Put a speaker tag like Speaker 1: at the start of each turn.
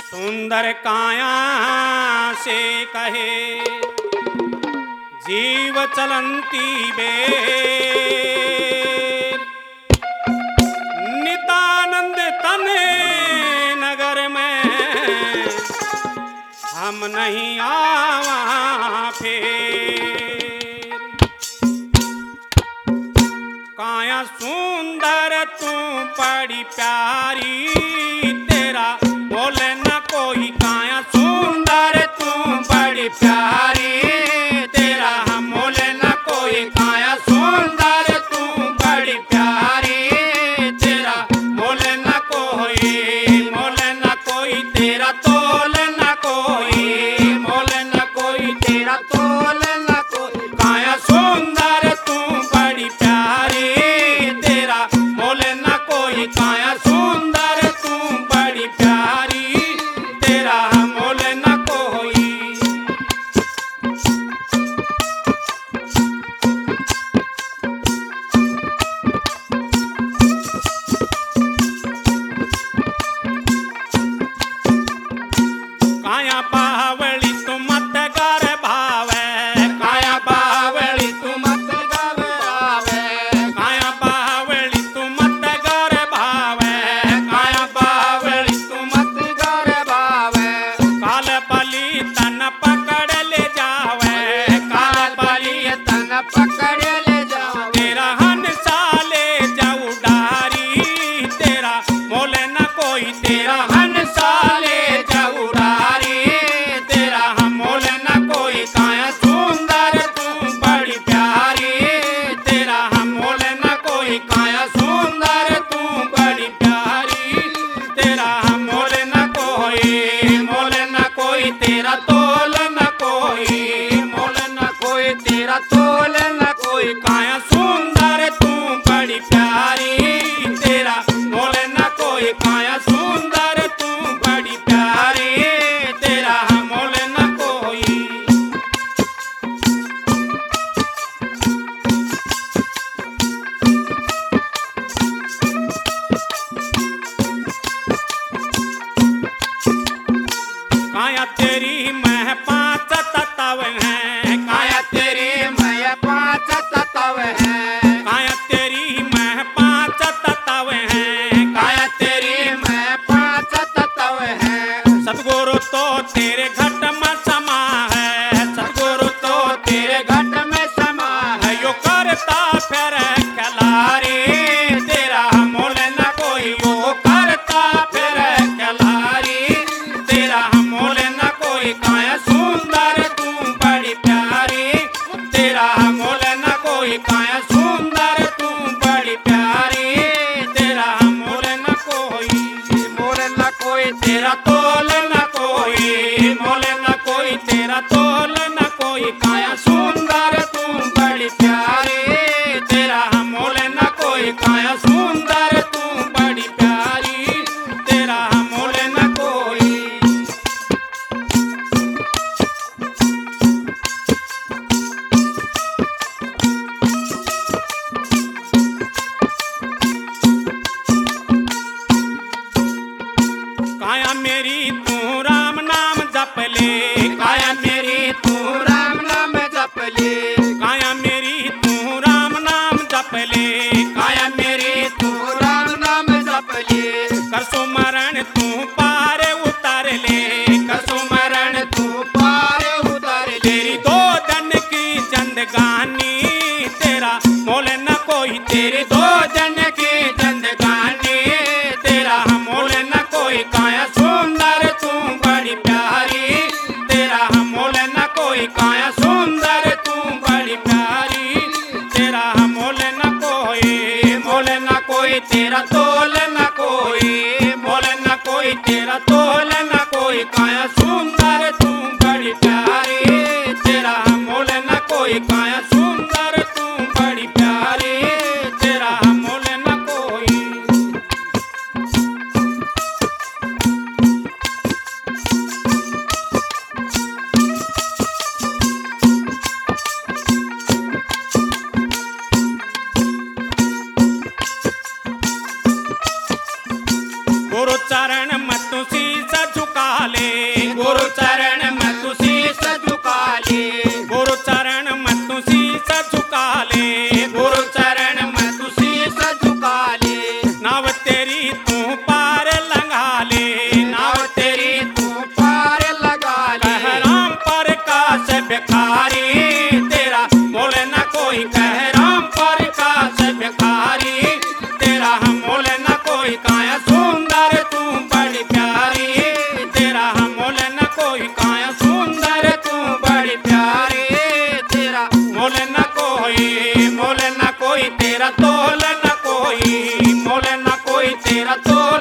Speaker 1: सुंदर काया से कहे जीव चलंती बेर, नितानंद तने नगर में हम नहीं आवा फिर। काया सुंदर तू बड़ी प्यारी, तेरा बोले न कोई। काया सुंदर तू बड़ी प्यारी, तेरा हम बोले न कोई। काया सुंदर तू बड़ी प्यारी, तेरा बोले न कोई। बोले न कोई तेरा तोल न कोई, बोले न कोई तेरा तोल न कोई। काया सुंदर तू बड़ी प्यारी, तेरा बोले न कोई। काया सुंदर तू बड़ी प्यारी, तेरा बोले न कोई। काया बावली तू मत कर भावे, काया बावली तू मत कर भावे। काया बावली तू मत कर भावे, काया बावली तू मत कर भावे। काल बली तन पकड़ ले जावे, काल बली तन पकड़ ले जावे। तेरा हंसा ले जाऊ डारी, तेरा मोले न कोई। तेरा हंसा ले जाऊ डारी, तेरा हम मोले न कोई। काया सुंदर तू बड़ी प्यारी, तेरा हम मोले न कोई। काया सुंदर तू बड़ी प्यारी, तेरा हम मोले न कोई। मोले न कोई तेरा तोल न कोई, मोले न कोई तेरा तोल न कोई। काया सुंदर तू बड़ी प्यारी, तेरा मोले न कोई। काया सुंदर तू बड़ी प्यारी, तेरा हम मोले न कोई। काया तेरी मैं पांच तत्व हैं, काया तेरी मैं पांच तत्व हैं। काया तेरी मैं पांच तत्व हैं, काया तेरी मैं पांच तत्व हैं। सतगुरु तो तेरे घट में समा है, सतगुरु तो तेरे घट में समा है। यो करता फिर खिलारी, तेरा मोले न कोई। यो करता फिर खिलारी, तेरा मोले न कोई। काया सुंदर तू बड़ी प्यारी, तेरा मोले न कोई। काया सुंदर तू बड़ी प्यारी, तेरा मोले न कोई। मोले न कोई तेरा तोल न कोई, मोले न कोई तेरा तोल न कोई। काया सुंदर तू बड़ी प्यारी, तेरा मोले न कोई। काया सुंदर तू बड़ी प्यारी, तेरा मोले न कोई। काया मेरी तू राम नाम जप ले, काया मेरी तू राम नाम जप ले। काया मेरी तू राम नाम जप ले, काया मेरी तू राम नाम जप ले। कर सुमरण तू पार उतार ले, कर सुमरण तू पार उतार ले। तेरी दो जन की जिंदगानी, तेरा मोले न कोई। तेरी दो जन की जिंदगानी, तेरा मोले न कोई। काया सुंदर तू बड़ी प्यारी, तेरा मोले न कोई। काया सुंदर तू बड़ी प्यारी, तेरा मोले न कोई। मोले न कोई तेरा तोल न कोई, मोले न कोई तेरा तोल न कोई। काया सुंदर तू बड़ी प्यारी, तेरा मोले न कोई। काया सुंदर तू बड़ी प्यारी, तेरा मोले न कोई। गुरु चरण मत शीस मेरा तोल